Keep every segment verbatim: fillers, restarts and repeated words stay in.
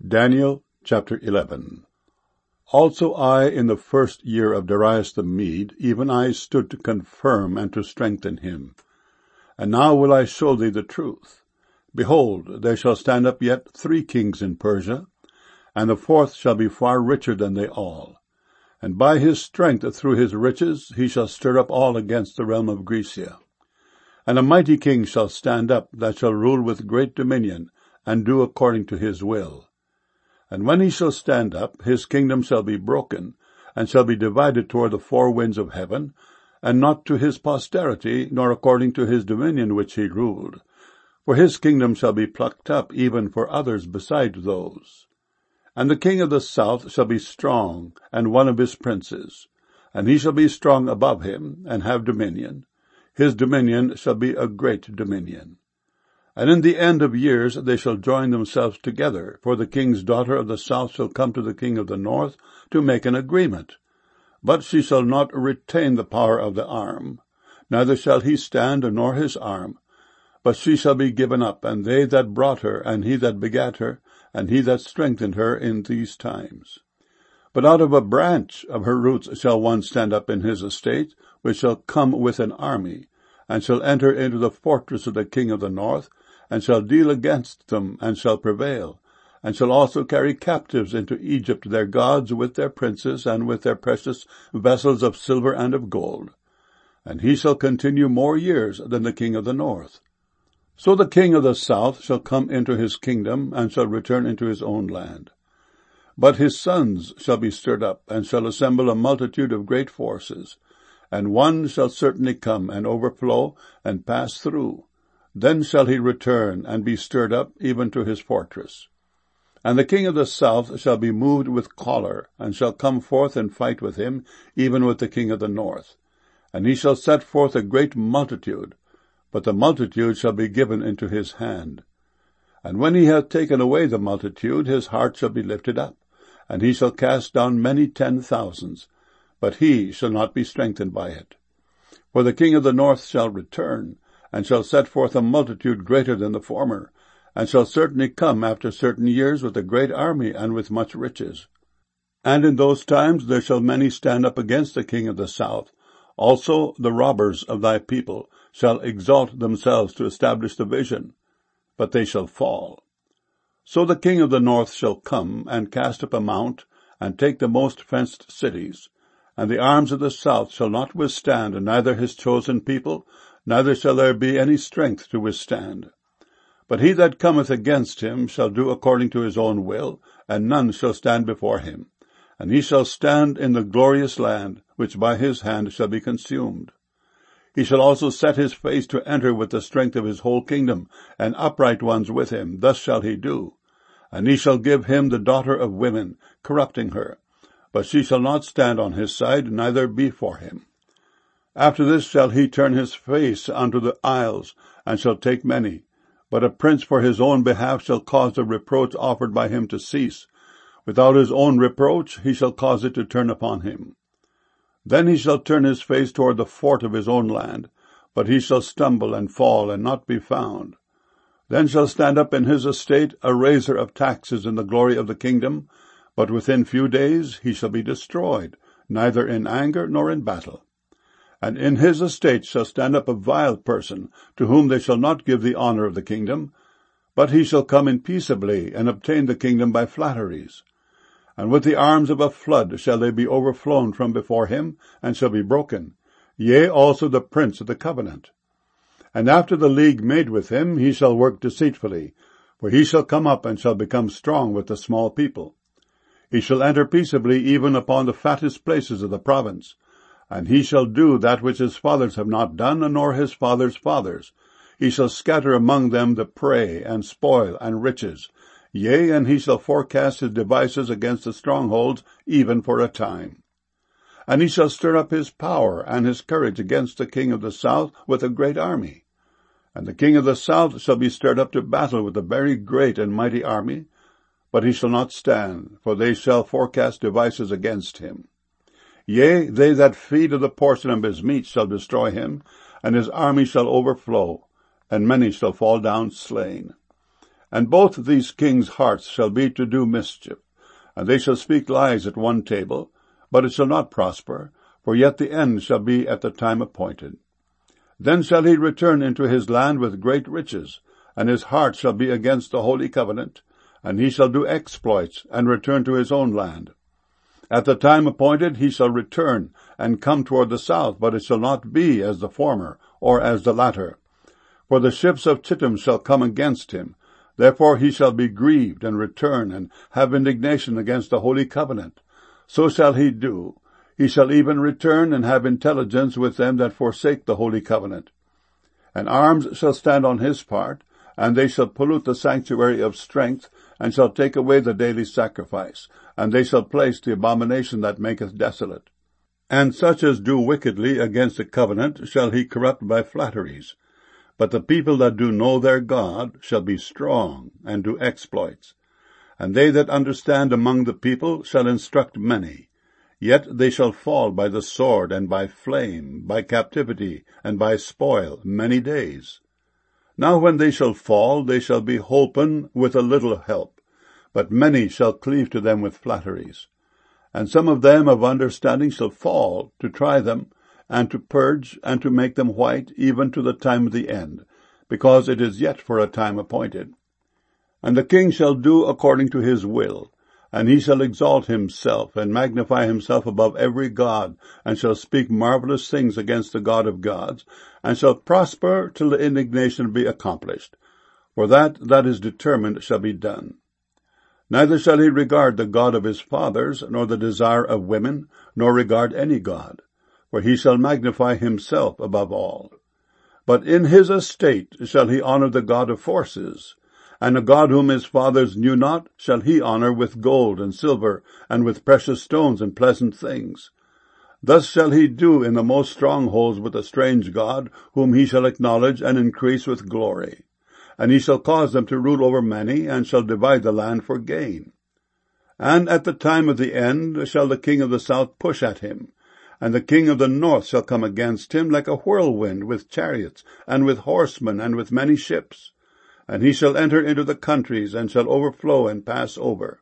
Daniel chapter eleven. Also I, in the first year of Darius the Mede, even I stood to confirm and to strengthen him. And now will I show thee the truth. Behold, there shall stand up yet three kings in Persia, and the fourth shall be far richer than they all. And by his strength through his riches he shall stir up all against the realm of Grecia. And a mighty king shall stand up, that shall rule with great dominion, and do according to his will. And when he shall stand up, his kingdom shall be broken, and shall be divided toward the four winds of heaven, and not to his posterity, nor according to his dominion which he ruled. For his kingdom shall be plucked up, even for others beside those. And the king of the south shall be strong, and one of his princes. And he shall be strong above him, and have dominion. His dominion shall be a great dominion. And in the end of years they shall join themselves together, for the king's daughter of the south shall come to the king of the north to make an agreement. But she shall not retain the power of the arm, neither shall he stand nor his arm, but she shall be given up, and they that brought her, and he that begat her, and he that strengthened her in these times. But out of a branch of her roots shall one stand up in his estate, which shall come with an army, and shall enter into the fortress of the king of the north, and shall deal against them, and shall prevail, and shall also carry captives into Egypt their gods with their princes, and with their precious vessels of silver and of gold. And he shall continue more years than the king of the north. So the king of the south shall come into his kingdom, and shall return into his own land. But his sons shall be stirred up, and shall assemble a multitude of great forces, and one shall certainly come, and overflow, and pass through. Then shall he return, and be stirred up, even to his fortress. And the king of the south shall be moved with choler, and shall come forth and fight with him, even with the king of the north. And he shall set forth a great multitude, but the multitude shall be given into his hand. And when he hath taken away the multitude, his heart shall be lifted up, and he shall cast down many ten thousands, but he shall not be strengthened by it. For the king of the north shall return, and shall set forth a multitude greater than the former, and shall certainly come after certain years with a great army and with much riches. And in those times there shall many stand up against the king of the south. Also the robbers of thy people shall exalt themselves to establish the vision, but they shall fall. So the king of the north shall come, and cast up a mount, and take the most fenced cities. And the arms of the south shall not withstand, neither his chosen people, neither shall there be any strength to withstand. But he that cometh against him shall do according to his own will, and none shall stand before him. And he shall stand in the glorious land, which by his hand shall be consumed. He shall also set his face to enter with the strength of his whole kingdom, and upright ones with him. Thus shall he do. And he shall give him the daughter of women, corrupting her. But she shall not stand on his side, neither be for him. After this shall he turn his face unto the isles, and shall take many. But a prince for his own behalf shall cause the reproach offered by him to cease. Without his own reproach he shall cause it to turn upon him. Then he shall turn his face toward the fort of his own land, but he shall stumble and fall, and not be found. Then shall stand up in his estate a raiser of taxes in the glory of the kingdom, but within few days he shall be destroyed, neither in anger nor in battle. And in his estate shall stand up a vile person, to whom they shall not give the honor of the kingdom, but he shall come in peaceably, and obtain the kingdom by flatteries. And with the arms of a flood shall they be overflown from before him, and shall be broken, yea, also the prince of the covenant. And after the league made with him, he shall work deceitfully, for he shall come up, and shall become strong with the small people. He shall enter peaceably even upon the fattest places of the province, and he shall do that which his fathers have not done, nor his fathers' fathers. He shall scatter among them the prey, and spoil, and riches. Yea, and he shall forecast his devices against the strongholds, even for a time. And he shall stir up his power and his courage against the king of the south with a great army. And the king of the south shall be stirred up to battle with a very great and mighty army, but he shall not stand, for they shall forecast devices against him. Yea, they that feed of the portion of his meat shall destroy him, and his army shall overflow, and many shall fall down slain. And both these kings' hearts shall be to do mischief, and they shall speak lies at one table, but it shall not prosper, for yet the end shall be at the time appointed. Then shall he return into his land with great riches, and his heart shall be against the holy covenant, and he shall do exploits, and return to his own land. At the time appointed he shall return, and come toward the south, but it shall not be as the former, or as the latter. For the ships of Chittim shall come against him. Therefore he shall be grieved, and return, and have indignation against the holy covenant. So shall he do. He shall even return, and have intelligence with them that forsake the holy covenant. And arms shall stand on his part, and they shall pollute the sanctuary of strength, and shall take away the daily sacrifice, and they shall place the abomination that maketh desolate. And such as do wickedly against the covenant shall he corrupt by flatteries. But the people that do know their God shall be strong, and do exploits. And they that understand among the people shall instruct many. Yet they shall fall by the sword, and by flame, by captivity, and by spoil, many days. Now when they shall fall, they shall be holpen with a little help, but many shall cleave to them with flatteries. And some of them of understanding shall fall, to try them, and to purge, and to make them white, even to the time of the end, because it is yet for a time appointed. And the king shall do according to his will, and he shall exalt himself, and magnify himself above every god, and shall speak marvelous things against the God of gods, and shall prosper till the indignation be accomplished. For that that is determined shall be done. Neither shall he regard the God of his fathers, nor the desire of women, nor regard any god, for he shall magnify himself above all. But in his estate shall he honor the God of forces, and a God whom his fathers knew not shall he honor with gold and silver, and with precious stones and pleasant things. Thus shall he do in the most strongholds with a strange God, whom he shall acknowledge and increase with glory. And he shall cause them to rule over many, and shall divide the land for gain. And at the time of the end shall the king of the south push at him, and the king of the north shall come against him like a whirlwind, with chariots, and with horsemen, and with many ships. And he shall enter into the countries, and shall overflow and pass over.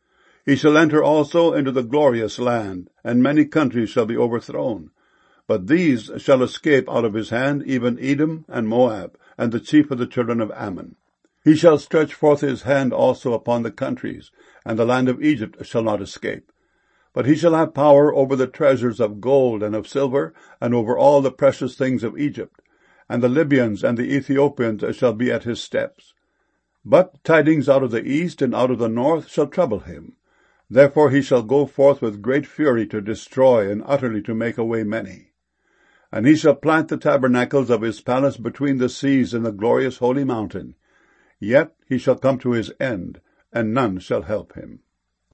He shall enter also into the glorious land, and many countries shall be overthrown. But these shall escape out of his hand, even Edom and Moab, and the chief of the children of Ammon. He shall stretch forth his hand also upon the countries, and the land of Egypt shall not escape. But he shall have power over the treasures of gold and of silver, and over all the precious things of Egypt. And the Libyans and the Ethiopians shall be at his steps. But tidings out of the east and out of the north shall trouble him. Therefore he shall go forth with great fury to destroy, and utterly to make away many. And he shall plant the tabernacles of his palace between the seas in the glorious holy mountain. Yet he shall come to his end, and none shall help him.